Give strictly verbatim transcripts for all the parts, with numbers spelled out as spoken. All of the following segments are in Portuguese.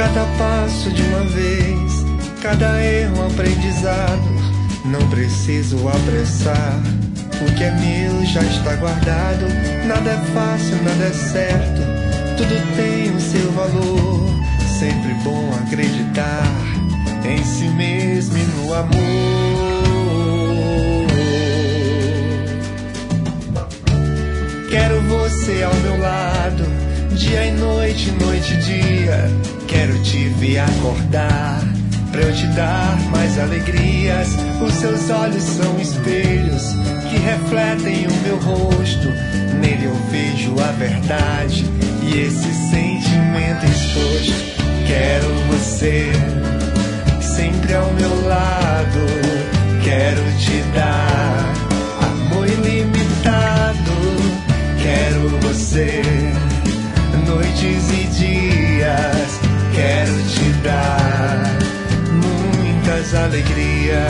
Cada passo de uma vez, cada erro um aprendizado. Não preciso apressar, o que é meu já está guardado. Nada é fácil, nada é certo, tudo tem o seu valor. Sempre bom acreditar em si mesmo e no amor. Quero você ao meu lado, dia e noite, noite e dia. Quero te ver acordar, pra eu te dar mais alegrias. Os seus olhos são espelhos que refletem o meu rosto. Nele eu vejo a verdade e esse sentimento exposto. Quero você sempre ao meu lado. Quero te dar amor ilimitado. Quero você noites e dias. Quero te dar muitas alegrias.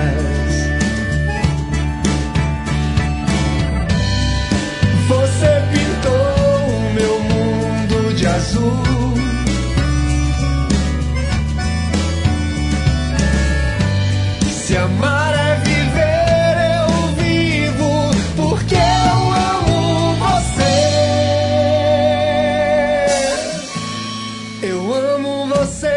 Você pintou o meu mundo de azul. Se amar é viver, eu vivo, porque eu amo você. Eu amo você.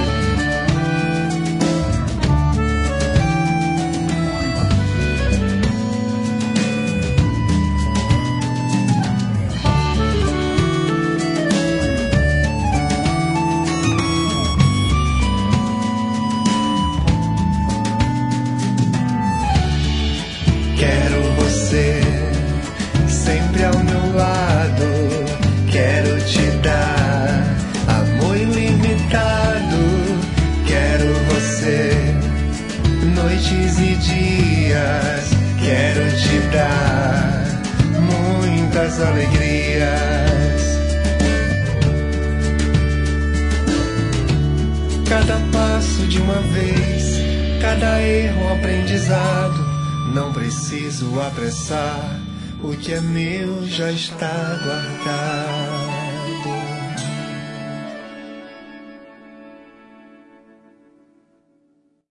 Quero você sempre ao meu lado. Quero te dar amor ilimitado. Quero você noites e dias. Quero te dar muitas alegrias. Cada passo de uma vez, cada erro um aprendizado. Não preciso apressar, o que é meu já está guardado.